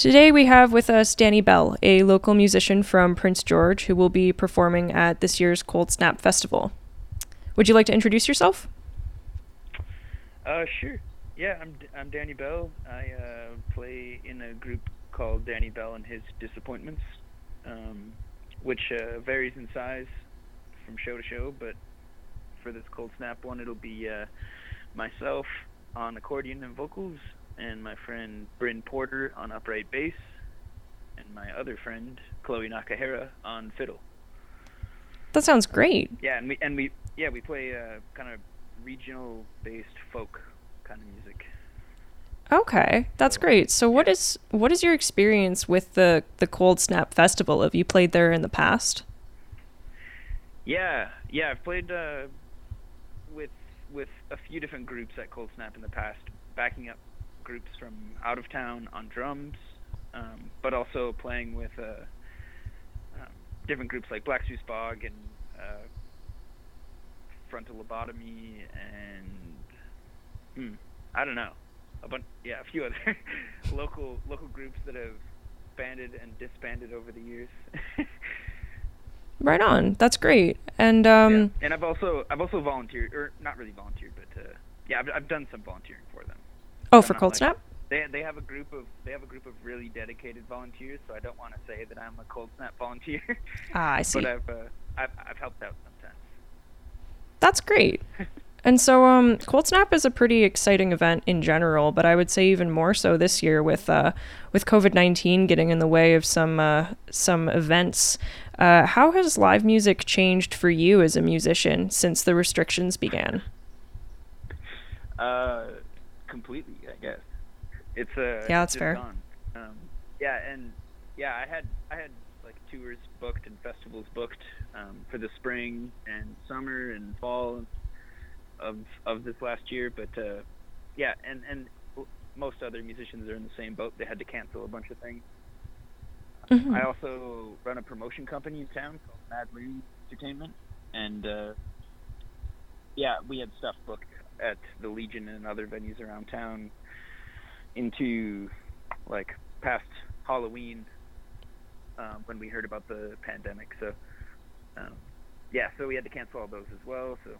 Today we have with us Danny Bell, a local musician from Prince George who will be performing at this year's Cold Snap Festival. Would you like to introduce yourself? Sure. Yeah, I'm Danny Bell. I play in a group called Danny Bell and His Disappointments, which varies in size from show to show. But for this Cold Snap one, it'll be myself on accordion and vocals, and my friend Bryn Porter on upright bass, and my other friend Chloe Nakahara on fiddle. That sounds great. Yeah, we play kind of regional-based folk kind of music. Okay, that's great. So what is your experience with the Cold Snap Festival? Have you played there in the past? Yeah, I've played with a few different groups at Cold Snap in the past, backing up groups from out of town on drums, but also playing with different groups like Black Swiss Bog and Frontal Lobotomy and I don't know, a few other local groups that have banded and disbanded over the years. Right on. That's great. And and I've also volunteered, or not really volunteered, but I've done some volunteering for them. Oh, for Cold Snap? They have a group of really dedicated volunteers, so I don't want to say that I'm a Cold Snap volunteer. I see. But I've helped out sometimes. That's great. And so Cold Snap is a pretty exciting event in general, but I would say even more so this year with COVID-19 getting in the way of some events. How has live music changed for you as a musician since the restrictions began? Completely, I guess. It's that's fair. Gone. I had like tours booked and festivals booked for the spring and summer and fall of this last year, but and most other musicians are in the same boat. They had to cancel a bunch of things. Mm-hmm. I also run a promotion company in town called Mad Loon Entertainment, and we had stuff booked at the Legion and other venues around town into like past Halloween when we heard about the pandemic. So so we had to cancel all those as well. So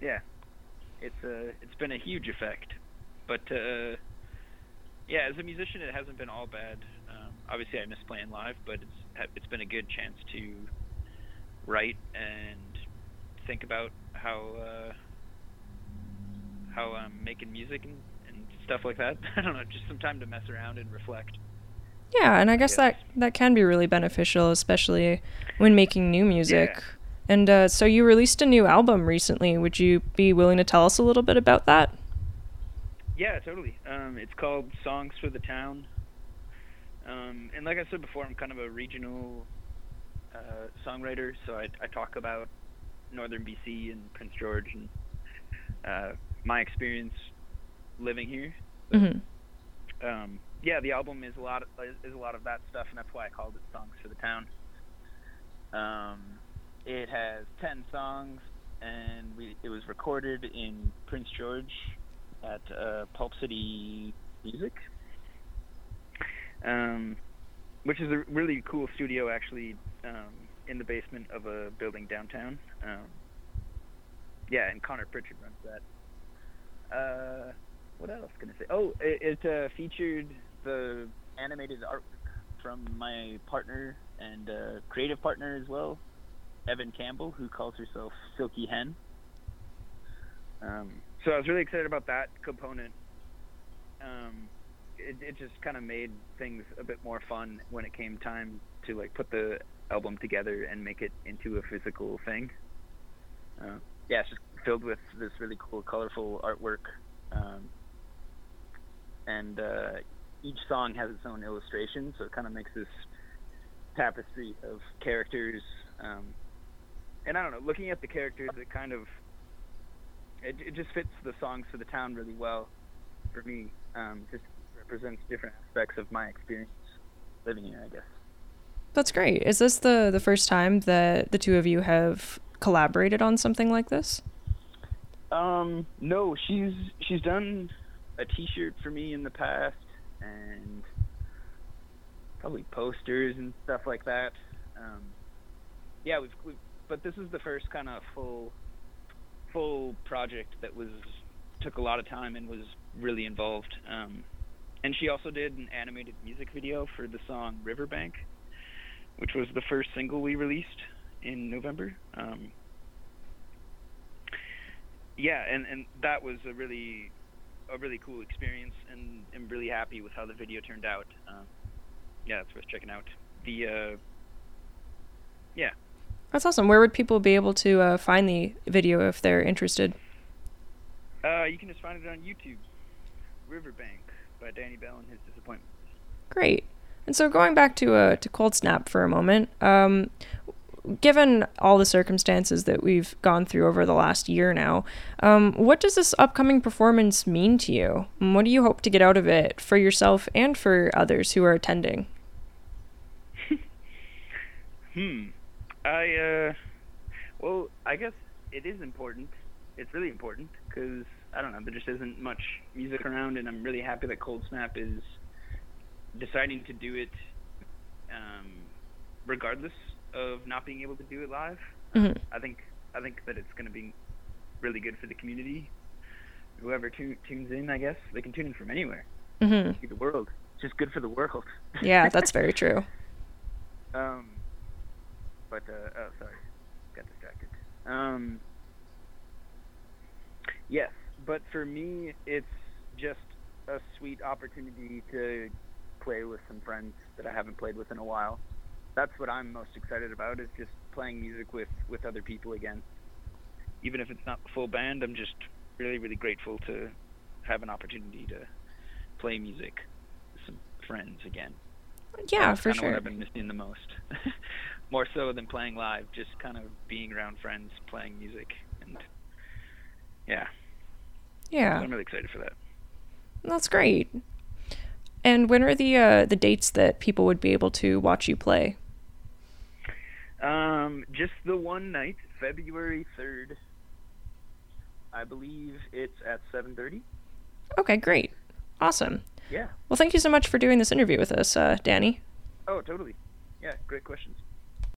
it's been a huge effect, but as a musician, it hasn't been all bad. Obviously, I miss playing live, but it's been a good chance to write and think about how I'm making music and stuff like that. I don't know, just some time to mess around and reflect. Yeah, and I guess that can be really beneficial, especially when making new music. Yeah. And so you released a new album recently. Would you be willing to tell us a little bit about that? Yeah, totally. It's called Songs for the Town. And like I said before, I'm kind of a regional songwriter, so I talk about northern BC and Prince George and my experience living here. Mm-hmm. The album is a lot of that stuff, and that's why I called it Songs for the Town. It has 10 songs, and it was recorded in Prince George at Pulp City Music, which is a really cool studio, actually, in the basement of a building downtown. And Connor Pritchard runs that. What else can I say? Oh, it featured the animated artwork from my partner and creative partner as well, Evan Campbell, who calls herself Silky Hen. So I was really excited about that component. It just kind of made things a bit more fun when it came time to like put the album together and make it into a physical thing. It's just filled with this really cool, colorful artwork. And each song has its own illustration, so it kind of makes this tapestry of characters. And I don't know, looking at the characters, it just fits the Songs for the Town really well for me. Just represents different aspects of my experience living here, I guess. That's great. Is this the first time that the two of you have collaborated on something like this? No, she's done a t-shirt for me in the past, and probably posters and stuff like that. Yeah, we've but this is the first kind of full project that took a lot of time and was really involved. And she also did an animated music video for the song Riverbank, which was the first single we released in November. Yeah, and that was a really cool experience, and I'm really happy with how the video turned out. Yeah, it's worth checking out. Yeah. That's awesome. Where would people be able to find the video if they're interested? You can just find it on YouTube. Riverbank by Danny Bell and His Disappointments. Great. And so going back to Cold Snap for a moment, given all the circumstances that we've gone through over the last year now, what does this upcoming performance mean to you? And what do you hope to get out of it for yourself and for others who are attending? Well, I guess it is important. It's really important because, I don't know, there just isn't much music around, and I'm really happy that Cold Snap is deciding to do it regardless of not being able to do it live. Mm-hmm. I think that it's going to be really good for the community. Whoever tunes in, I guess, they can tune in from anywhere. Mm-hmm. See the world. It's just good for the world. Yeah, that's very true. Sorry, got distracted. Yes, but for me, it's just a sweet opportunity to play with some friends that I haven't played with in a while. That's what I'm most excited about, is just playing music with other people again. Even if it's not the full band, I'm just really, really grateful to have an opportunity to play music with some friends again. Yeah, That's for kind of sure. what I've been missing the most. More so than playing live, just kind of being around friends, playing music, and yeah. Yeah. So I'm really excited for that. That's great. And when are the dates that people would be able to watch you play? Just the one night, February 3rd. I believe it's at 7:30. Okay, great. Awesome. Yeah. Well, thank you so much for doing this interview with us, Danny. Oh, totally. Yeah, great questions.